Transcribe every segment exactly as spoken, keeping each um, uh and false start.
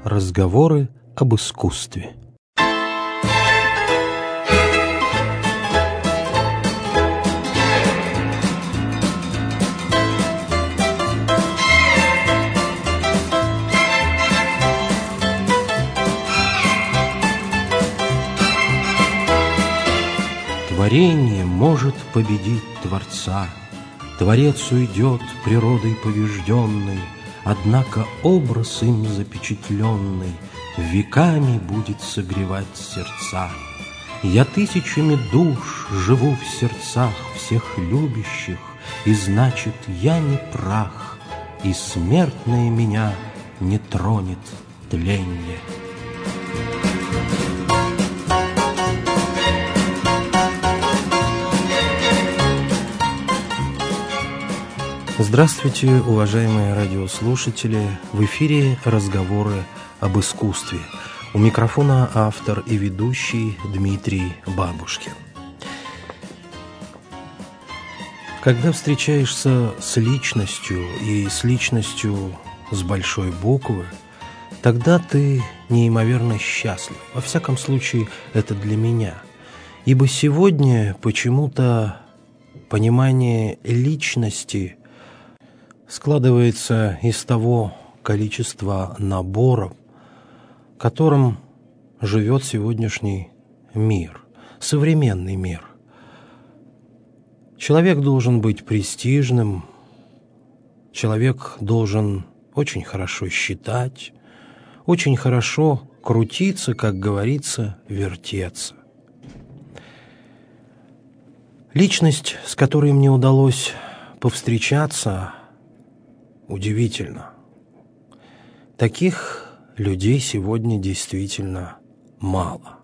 Разговоры об искусстве. Творение может победить Творца, Творец уйдет природой побежденной, однако образ им запечатленный веками будет согревать сердца. Я тысячами душ живу в сердцах всех любящих, и значит, я не прах, и смертное меня не тронет тленье. Здравствуйте, уважаемые радиослушатели! В эфире разговоры об искусстве. У микрофона автор и ведущий Дмитрий Бабушкин. Когда встречаешься с личностью, и с личностью с большой буквы, тогда ты неимоверно счастлив. Во всяком случае, это для меня. Ибо сегодня почему-то понимание личности складывается из того количества наборов, которым живет сегодняшний мир, современный мир. Человек должен быть престижным, человек должен очень хорошо считать, очень хорошо крутиться, как говорится, вертеться. Личность, с которой мне удалось повстречаться, удивительно. Таких людей сегодня действительно мало.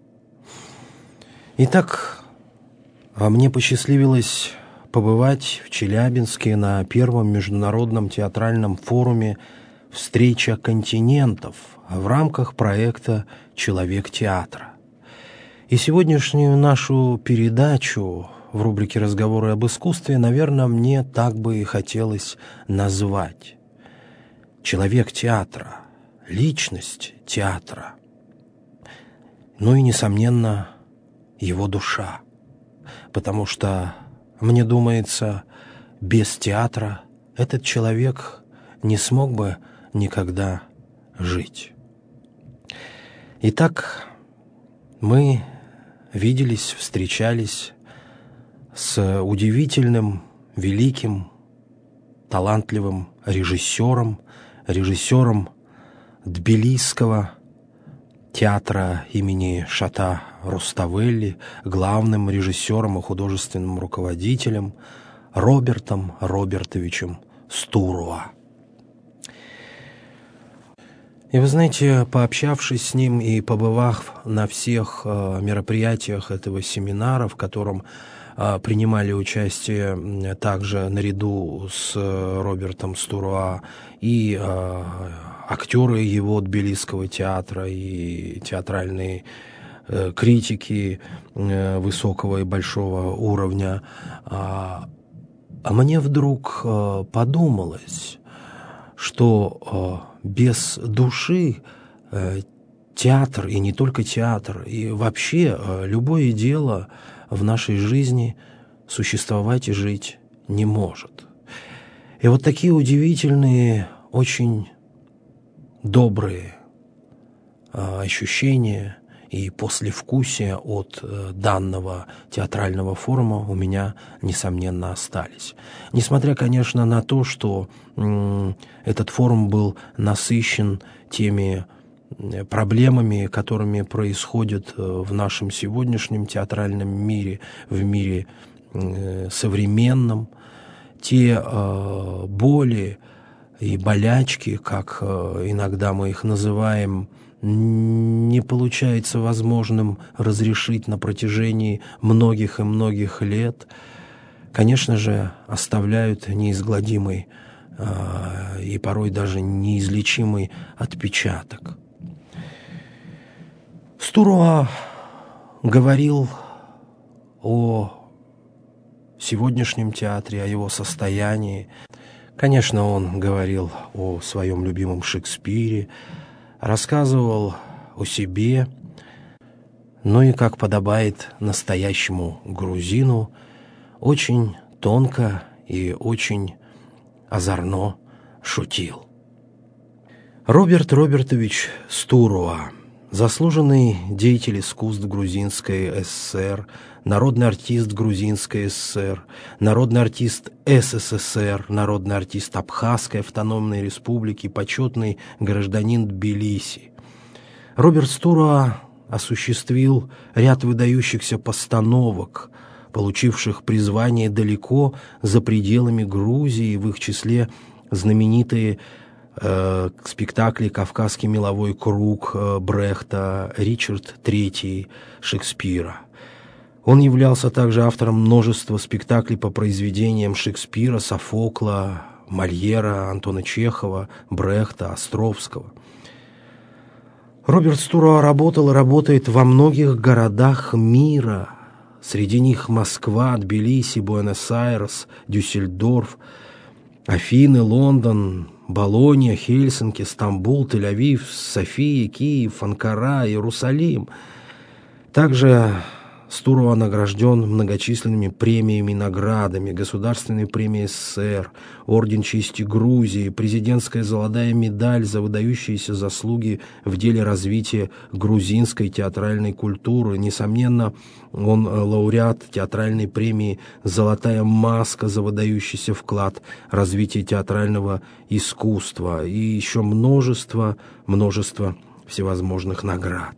Итак, мне посчастливилось побывать в Челябинске на первом международном театральном форуме «Встреча континентов» в рамках проекта «Человек театра». И сегодняшнюю нашу передачу в рубрике «Разговоры об искусстве», наверное, мне так бы и хотелось назвать. Человек театра, личность театра, ну и, несомненно, его душа. Потому что, мне думается, без театра этот человек не смог бы никогда жить. Итак, мы виделись, встречались с удивительным, великим, талантливым режиссером, режиссером Тбилисского театра имени Шата Руставели, главным режиссером и художественным руководителем Робертом Робертовичем Стуруа. И вы знаете, пообщавшись с ним и побывав на всех мероприятиях этого семинара, в котором принимали участие также наряду с Робертом Стуруа и э, актеры его Тбилисского театра, и театральные э, критики э, высокого и большого уровня. А, а мне вдруг э, подумалось, что э, без души э, театр, и не только театр, и вообще э, любое дело в нашей жизни существовать и жить не может. И вот такие удивительные, очень добрые э, ощущения и послевкусия от э, данного театрального форума у меня, несомненно, остались. Несмотря, конечно, на то, что э, этот форум был насыщен теми проблемами, которыми происходят в нашем сегодняшнем театральном мире, в мире современном, те боли и болячки, как иногда мы их называем, не получается возможным разрешить на протяжении многих и многих лет, конечно же, оставляют неизгладимый и порой даже неизлечимый отпечаток. Стуруа говорил о сегодняшнем театре, о его состоянии. Конечно, он говорил о своем любимом Шекспире, рассказывал о себе, ну и, как подобает настоящему грузину, очень тонко и очень озорно шутил. Роберт Робертович Стуруа, заслуженный деятель искусств Грузинской ССР, народный артист Грузинской ССР, народный артист СССР, народный артист Абхазской автономной республики, почетный гражданин Тбилиси. Роберт Стуруа осуществил ряд выдающихся постановок, получивших призвание далеко за пределами Грузии, в их числе знаменитые э, спектакли «Кавказский меловой круг» э, Брехта, «Ричард третий» Шекспира. Он являлся также автором множества спектаклей по произведениям Шекспира, Софокла, Мольера, Антона Чехова, Брехта, Островского. Роберт Стуруа работал и работает во многих городах мира. Среди них Москва, Тбилиси, Буэнос-Айрес, Дюссельдорф, Афины, Лондон, Болонья, Хельсинки, Стамбул, Тель-Авив, София, Киев, Анкара, Иерусалим. Также Стуруа награжден многочисленными премиями и наградами: Государственной премией СССР, Орден Чести Грузии, президентская золотая медаль за выдающиеся заслуги в деле развития грузинской театральной культуры. Несомненно, он лауреат театральной премии «Золотая маска» за выдающийся вклад в развитие театрального искусства и еще множество, множество всевозможных наград.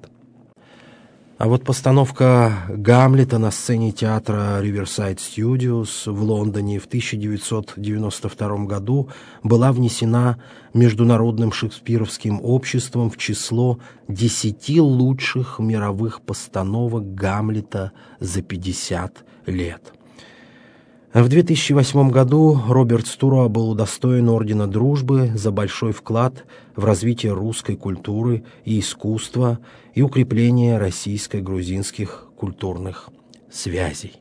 А вот постановка «Гамлета» на сцене театра Riverside Studios в Лондоне в тысяча девятьсот девяносто втором году была внесена Международным шекспировским обществом в число десяти лучших мировых постановок Гамлета за пятьдесят лет. В две тысячи восьмом году Роберт Стуруа был удостоен Ордена Дружбы за большой вклад в развитие русской культуры и искусства и укрепление российско-грузинских культурных связей.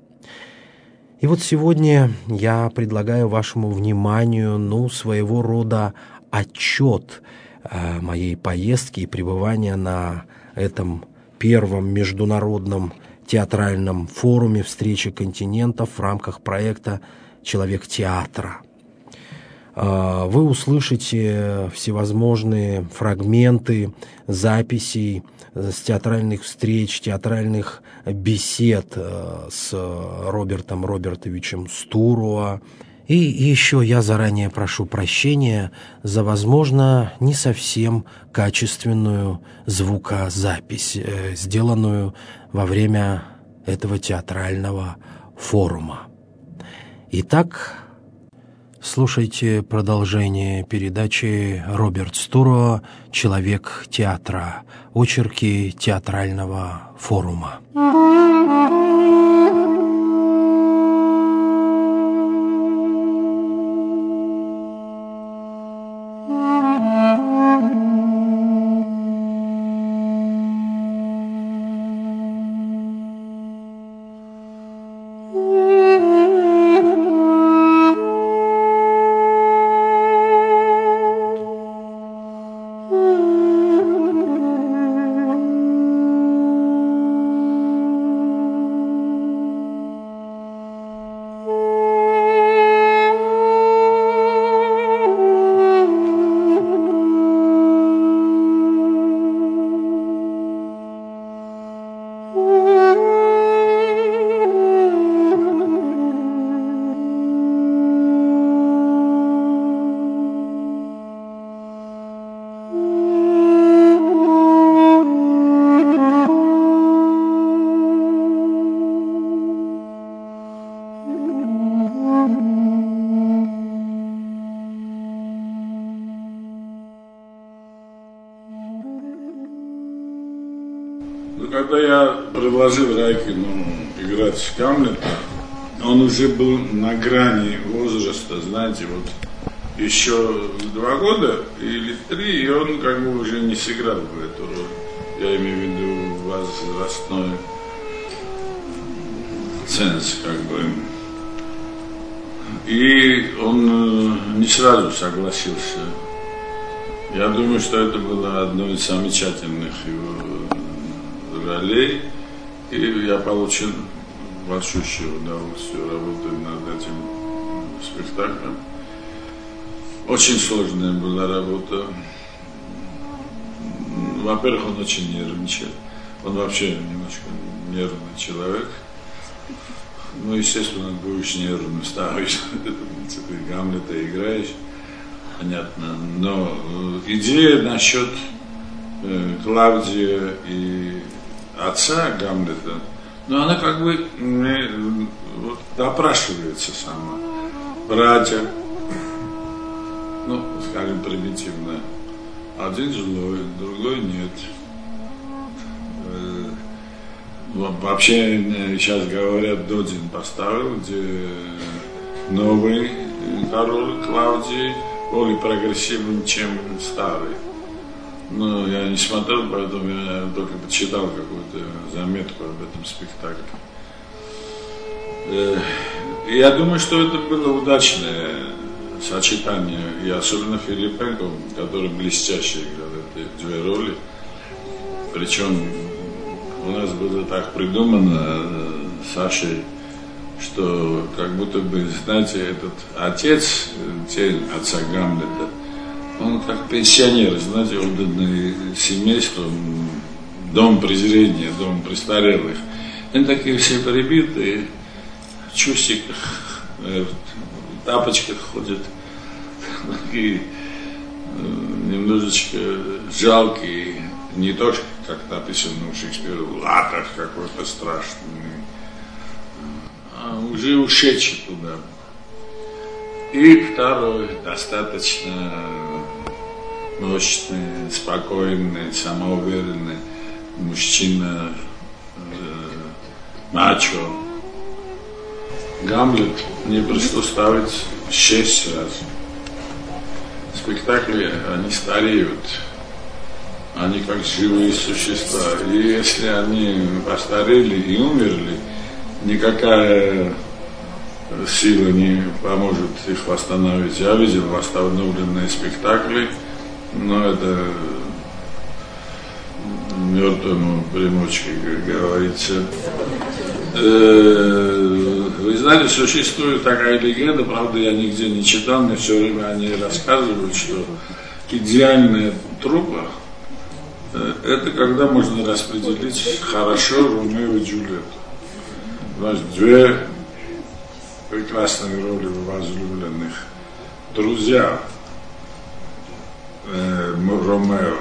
И вот сегодня я предлагаю вашему вниманию, ну, своего рода отчет э, моей поездки и пребывания на этом первом международном театральном форуме встречи континентов в рамках проекта «Человек театра». Вы услышите всевозможные фрагменты записей с театральных встреч, театральных бесед с Робертом Робертовичем Стуруа. И еще я заранее прошу прощения за, возможно, не совсем качественную звукозапись, сделанную во время этого театрального форума. Итак, слушайте продолжение передачи Роберт Стуруа «Человек театра. Очерки театрального форума». Когда я предложил Райкину играть Гамлета, он уже был на грани возраста, знаете, вот еще два года или три, и он как бы уже не сыграл бы эту роль. Я имею в виду возрастной ценз, как бы. И он не сразу согласился Я думаю, что это было одно из самых тщательных его ролей, и я получил большущее удовольствие работать над этим спектаклем. Очень сложная была работа. Во-первых, он очень нервничал. Он вообще немножко нервный человек. Ну, естественно, будешь нервным ставишь, ты Гамлета играешь, понятно. Но идея насчет э, Клавдия и отца Гамлета, ну, она как бы э, вот, допрашивается сама. Братья, ну, скажем, примитивно. Один злой, другой нет. Э, вообще, сейчас говорят, Додин поставил, где новый король Клавдий более прогрессивный, чем старый. Но я не смотрел, поэтому я только почитал какую-то заметку об этом спектакле. Я думаю, что это было удачное сочетание, и особенно Филипенко, который блестяще играл эти две роли. Причем у нас было так придумано с Сашей, что как будто бы, знаете, этот отец, тень отца Гамлета, он как пенсионер, знаете, отданный семейству, дом презрения, дом престарелых. Они такие все прибитые, в чувствиках, в тапочках ходят, такие немножечко жалкие, не то, как написано у Шекспира, в латах какой-то страшный, а уже ушедший туда. И второй, достаточно мощный, спокойный, самоуверенный мужчина, э, мачо. Гамлет мне пришлось ставить шесть раз. Спектакли, они стареют. Они как живые существа. И если они постарели и умерли, никакая сила не поможет их восстановить. Я видел восстановленные спектакли, но это мертвому примочке, как говорится. Вы знаете, существует такая легенда, правда, я нигде не читал, мне все время они рассказывают, что идеальная труппа – это когда можно распределить хорошо Ромео и Джульетту. Значит, две прекрасные роли возлюбленных, друзья э, Ромео,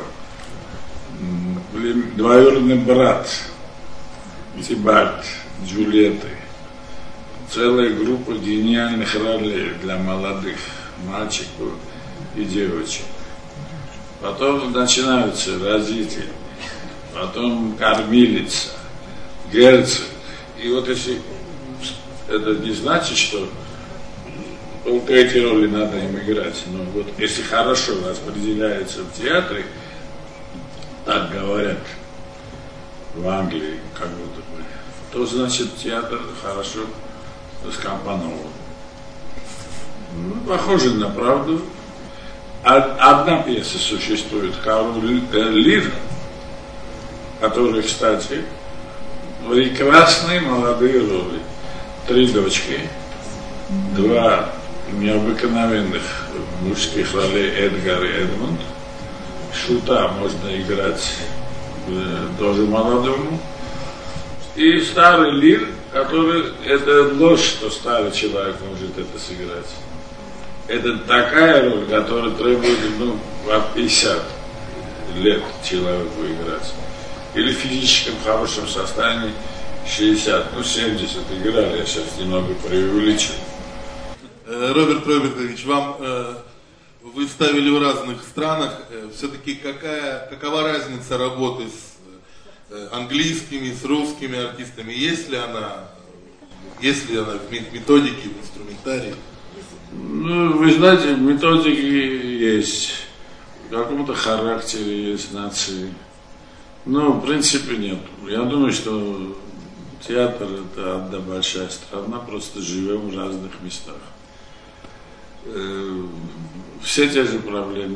двоюродный брат Тибальт Джульетты, целая группа гениальных ролей для молодых мальчиков и девочек. Потом начинаются родители, потом кормилица, герцог. И вот если это не значит, что только эти роли надо им играть, но вот если хорошо распределяется в театре, так говорят в Англии, как будто бы, то значит театр хорошо скомпонован. Ну, похоже на правду. Одна пьеса существует, Король Лир, который, кстати, прекрасные молодые роли. Три дочки, два необыкновенных мужских ролей Эдгар и Эдмунд. Шута можно играть э, тоже молодому. И старый Лир, который, это ложь, что старый человек может это сыграть. Это такая роль, которая требует, ну, от пятидесяти лет человеку играть. Или в физическом хорошем состоянии шестьдесят, ну семьдесят играли, я сейчас немного преувеличил. Роберт Робертович, вам э, вы ставили в разных странах, э, все-таки какая, какова разница работы с э, английскими, с русскими артистами? Есть ли она, есть ли она в методике, в инструментарии? Ну, вы знаете, методики есть, в каком-то характере есть нации. Но в принципе нет. Я думаю, что театр – это одна большая страна, просто живем в разных местах. Все те же проблемы.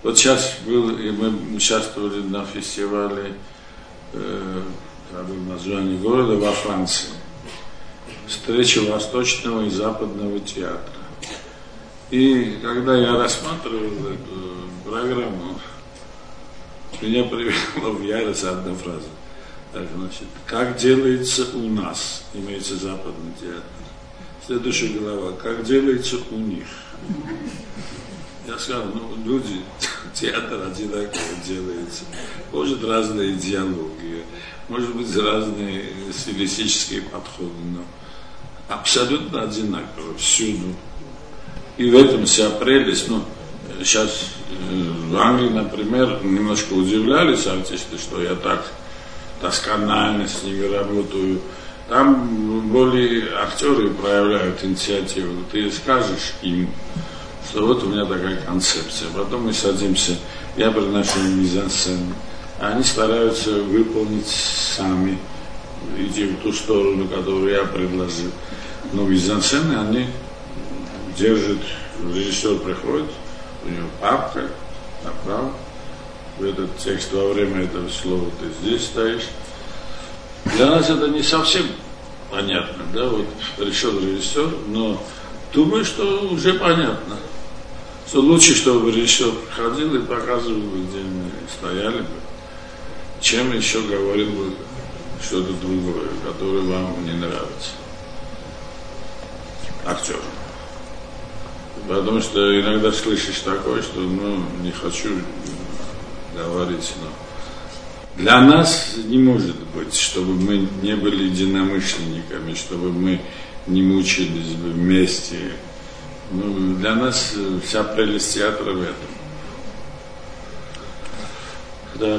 Вот сейчас был, и мы участвовали на фестивале, э, забыл название города, во Франции. Встреча Восточного и Западного театра. И когда я рассматривал эту программу, меня привела в ярость одна фраза. Так, значит, как делается у нас, имеется Западный театр. Следующая глава, как делается у них. Я сказал, ну, люди, театр одинаково делается. Может, разные идеологии, может быть, разные стилистические подходы, но абсолютно одинаково всюду. И в этом вся прелесть. Ну, сейчас в Англии, например, немножко удивлялись артисты, что я так досконально с ними работаю. Там более актеры проявляют инициативу. Ты скажешь им, что вот у меня такая концепция. Потом мы садимся, я приношу мизансцену. Они стараются выполнить сами, идти в ту сторону, которую я предложил. Но мизансцены они держат, режиссер приходит, у него папка, направо, в этот текст во время этого слова ты здесь стоишь. Для нас это не совсем понятно, да, вот пришел режиссер, но думаю, что уже понятно. Что лучше, чтобы режиссер приходил и показывал бы, где мы стояли бы, чем еще говорил бы что-то другое, которое вам не нравится. Актер. Потому что иногда слышишь такое, что, ну, не хочу говорить, но для нас не может быть, чтобы мы не были единомышленниками, чтобы мы не мучились бы вместе. Ну, для нас вся прелесть театра в этом. Да.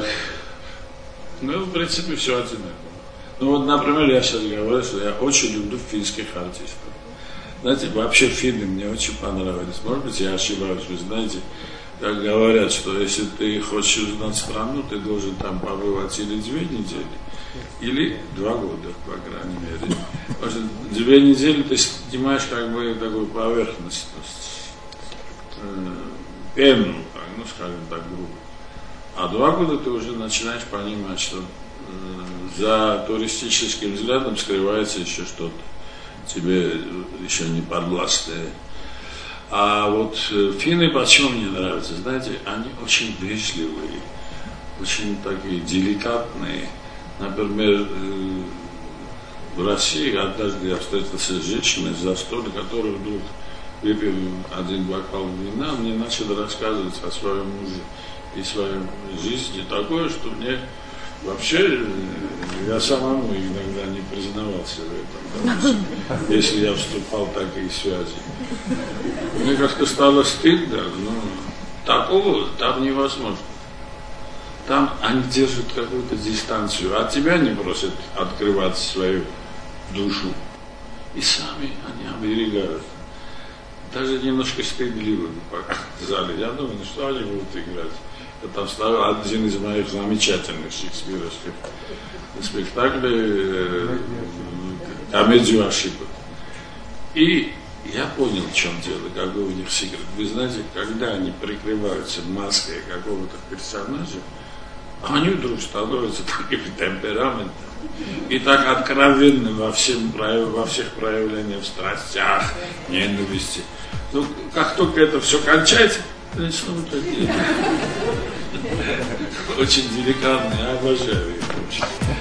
Ну, в принципе, все одинаково. Ну, вот, например, я сейчас говорю, что я очень люблю финских артистов. Знаете, вообще финны мне очень понравились. Может быть, я ошибаюсь, вы знаете, как говорят, что если ты хочешь узнать страну, ты должен там побывать или две недели, или два года, по крайней мере. Потому что две недели ты снимаешь как бы такую поверхность, то есть, э, пену, так, ну, скажем так, грубо. А два года ты уже начинаешь понимать, что э, за туристическим взглядом скрывается еще что-то. Тебе еще не подвластные. А вот финны почему мне нравятся? Знаете, они очень вежливые, очень такие деликатные. Например, в России однажды я встретился с женщиной за столом, которая вдруг, выпил один бокал вина, мне начал рассказывать о своем муже и своей жизни такое, что мне вообще, я самому иногда не признавался в этом, допустим, если я вступал в такие связи. Мне как-то стало стыдно, но такого там невозможно. Там они держат какую-то дистанцию, от тебя не просят открывать свою душу. И сами они оберегают. Даже немножко стыдливо показали. Я думаю, ну что они будут играть. Это стал один из моих замечательных шекспировских спектаклей, комедию ошибок. И я понял, в чем дело, какой у них секрет. Вы знаете, когда они прикрываются маской какого-то персонажа, они вдруг становятся таким темпераментом и так откровенны во, всем, во всех проявлениях, в страстях, ненависти. Ну, как только это все кончается, они снова такие. Очень деликатные, обожаю их очень.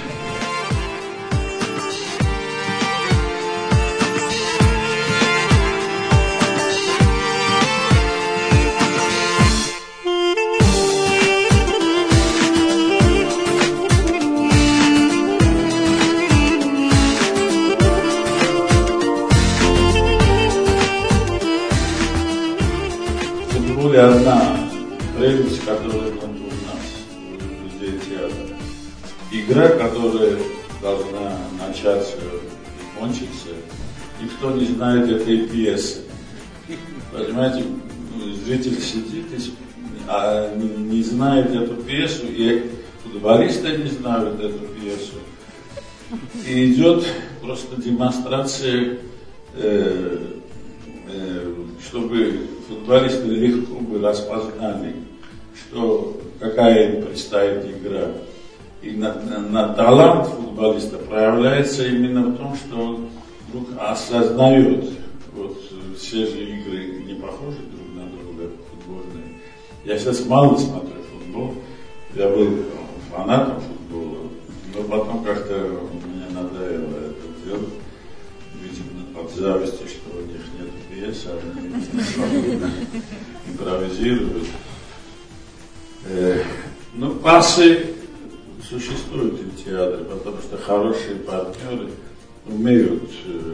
Одна прелесть, которая у нас, у людей театра. Игра, которая должна начаться и кончиться, никто не знает этой пьесы. Понимаете, зритель сидит, а не знает эту пьесу, и футболисты не знают эту пьесу. И идет просто демонстрация, э, э, чтобы футболисты легко бы распознали что какая им предстоит игра. И на, на, на талант футболиста проявляется именно в том, что он вдруг осознает, вот все же игры не похожи друг на друга футбольные. Я сейчас мало смотрю футбол, я был фанатом футбола, но потом как-то мне надоело это делать. Видимо, от зависти, что у них нет пьесы, они свободно импровизируют. Э, ну, пасы существуют в театре, потому что хорошие партнеры умеют э,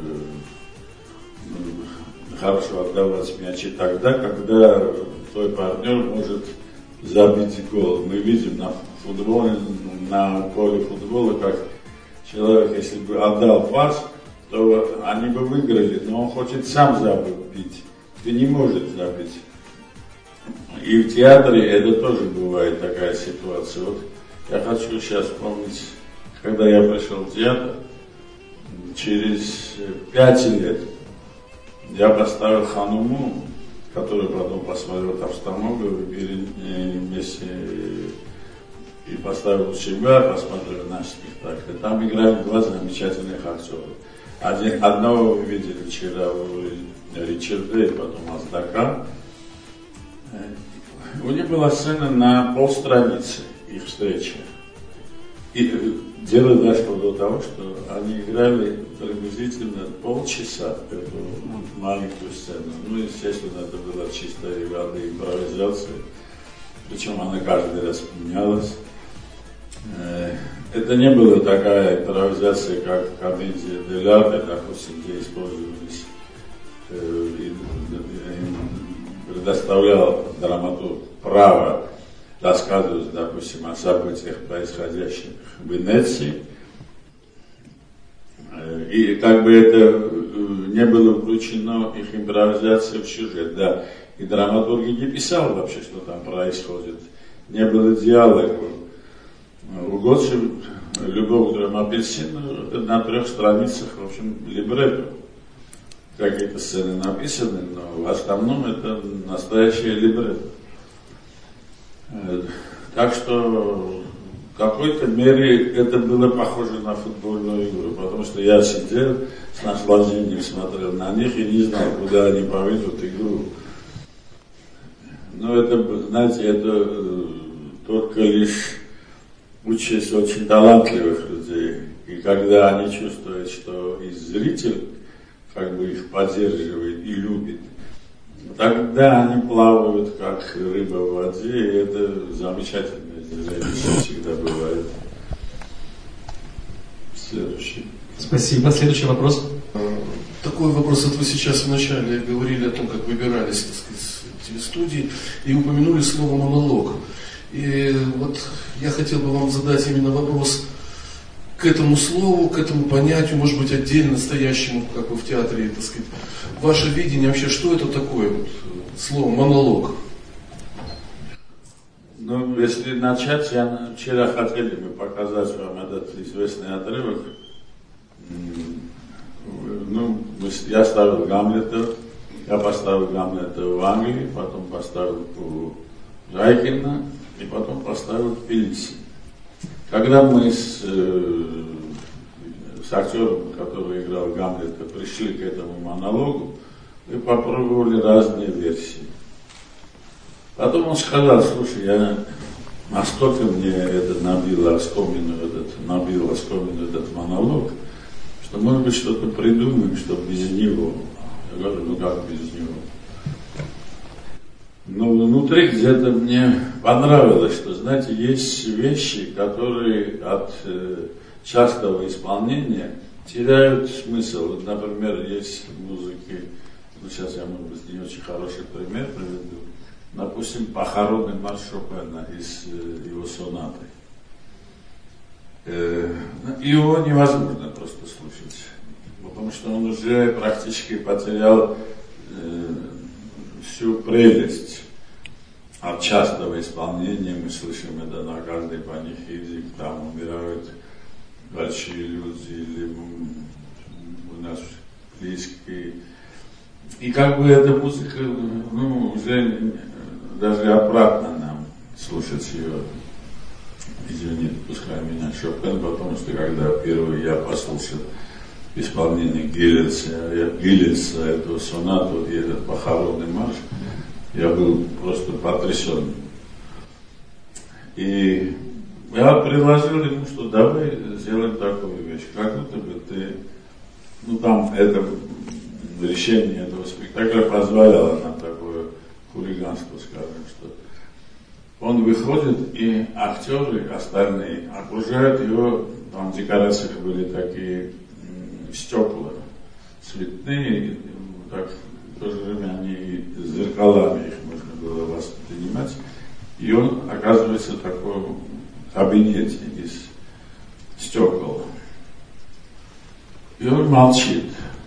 ну, хорошо отдавать мячи тогда, когда твой партнер может забить гол. Мы видим на футболе, на поле футбола, как человек, если бы отдал пас, то они бы выиграли, но он хочет сам забить, и не может забить. И в театре это тоже бывает такая ситуация. Вот я хочу сейчас вспомнить, когда я пришел в театр, через пять лет я поставил Хануму, который потом посмотрел Тавстамогова вместе и поставил себя, посмотрел наш спектакль. Там играли два замечательных актера. Один, одного вы видели вчера у Ричарда и потом Аздака. У них была сцена на полстраницы, их встреча. И дело дошло до того, что они играли приблизительно полчаса эту маленькую сцену. Ну, естественно, это была чистая воды импровизация. Причем она каждый раз менялась. Это не была такая импровизация, как комедия дель арте, допустим, где использовались, предоставлял драматург право рассказывать, допустим, о событиях, происходящих в Венеции. И как бы это не было включено их импровизация в сюжет, да. И драматург не писал вообще, что там происходит. Не было диалога. У Готши «Любовь к трем апельсинам» на трех страницах, в общем, либретто. Какие-то сцены написаны, но в основном это настоящее либретто. Так что в какой-то мере это было похоже на футбольную игру, потому что я сидел с наслаждением, смотрел на них и не знал, куда они поведут игру. Но это, знаете, это только лишь участь очень талантливых людей. И когда они чувствуют, что и зритель как бы их поддерживает и любит, тогда они плавают, как рыба в воде, и это замечательное зрелище всегда бывает. Следующий. Спасибо. Следующий вопрос. Такой вопрос. Вот вы сейчас вначале говорили о том, как выбирались, так сказать, телестудии, и упомянули слово «монолог». И вот я хотел бы вам задать именно вопрос к этому слову, к этому понятию, может быть, отдельно стоящему, как вы в театре, так сказать. Ваше видение вообще, что это такое, вот, слово «монолог»? Ну, если начать, я вчера хотели бы показать вам этот известный отрывок. Ну, я ставил Гамлета, я поставил Гамлета в Англии, потом поставил у Райкина и потом поставил в Тбилиси. Когда мы с, э, с актером, который играл Гамлета, пришли к этому монологу, мы попробовали разные версии. Потом он сказал: слушай, я настолько мне это набило оскомину, этот, набил оскомину этот монолог, что, может быть, что-то придумаем, что без него. Я говорю: ну как без него? Но внутри где-то мне понравилось, что, знаете, есть вещи, которые от э, частого исполнения теряют смысл. Вот, например, есть в музыке, ну сейчас я, может быть, не очень хороший пример приведу, допустим, похоронный марш Шопена из э, его сонаты. Э, его невозможно просто слушать, потому что он уже практически потерял э, всю прелесть. От частого исполнения мы слышим это на каждой панихиде, там умирают большие люди, или у нас близкие. И как бы эта музыка, ну, уже даже обратно нам послушать ее, извините, пускай меня Шопен, потому что когда первый я послушал исполнение Гиллеса, Гиллеса эту сонату и этот похоронный марш, я был просто потрясен. И я предложил ему, что давай сделаем такую вещь, как будто бы ты, ну там это решение этого спектакля позволяло нам такое хулиганство, скажем, что он выходит, и актеры остальные окружают его, там в декорациях были такие м, стекла цветные, так, в то же время они зеркалами их можно было воспринимать, и он оказывается в таком кабинете из стекол. И он молчит.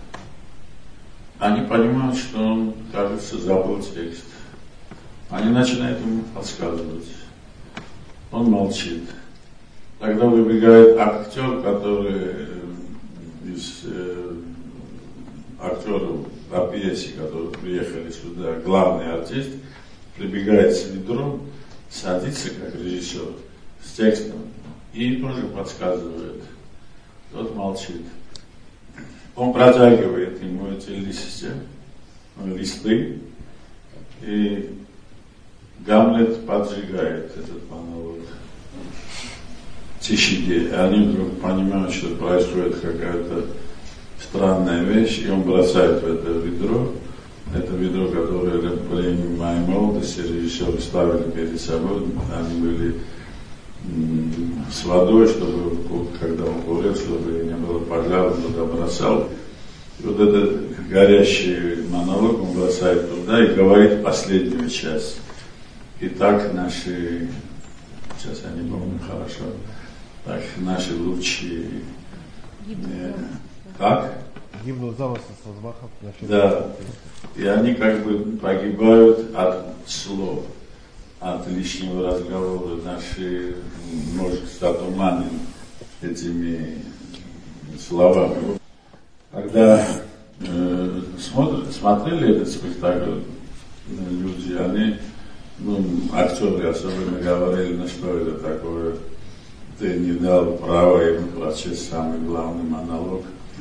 Они понимают, что он, кажется, забыл текст. Они начинают ему подсказывать. Он молчит. Тогда выбегает актер, который из э, актеров по пьесе, которые приехали сюда, главный артист, прибегает с ведром, садится как режиссер с текстом и тоже подсказывает. Тот молчит. Он протягивает ему эти листы, листы, и Гамлет поджигает этот монолог в тишине. И они вдруг понимают, что происходит какая-то странная вещь, и он бросает в это ведро. Это ведро, которое в время моей молодости режиссеры ставили перед собой, они были м- с водой, чтобы, когда он курил, чтобы не было пожара, он туда бросал. И вот этот горящий монолог он бросает туда и говорит последнюю часть. Итак, наши, сейчас я не помню хорошо, так, наши лучшие, э, как? Гибнут замыслы созвахов. Да, и они как бы погибают от слов, от лишнего разговора. Наши мозг затуманен этими словами. Когда э, смотр, смотрели этот спектакль, люди, они, ну, актеры особенно говорили, ну что это такое, ты не дал права ему прочесть самый главный монолог.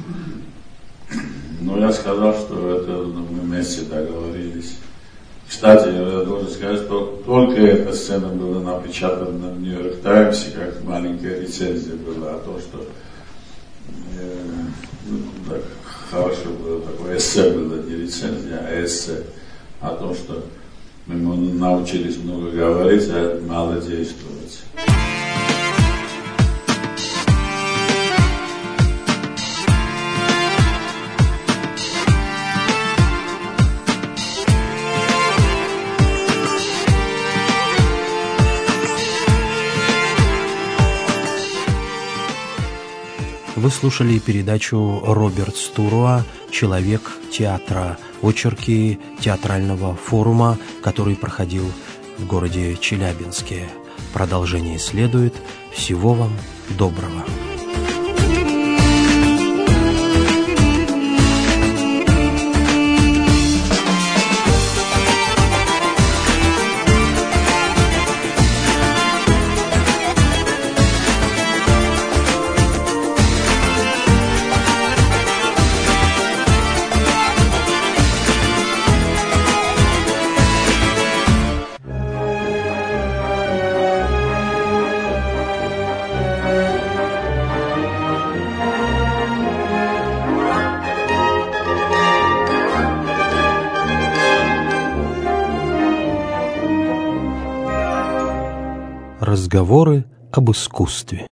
Но я сказал, что это, ну, мы вместе договорились. Кстати, я должен сказать, что только эта сцена была напечатана в Нью-Йорк Таймсе, как маленькая рецензия была, а то, что э, ну, так хорошо было, такое эссе было, не рецензия, а эссе о том, что мы научились много говорить, а мало действовать. Вы слушали передачу Роберт Стуруа «Человек театра», очерки театрального форума, который проходил в городе Челябинске. Продолжение следует. Всего вам доброго. Разговоры об искусстве.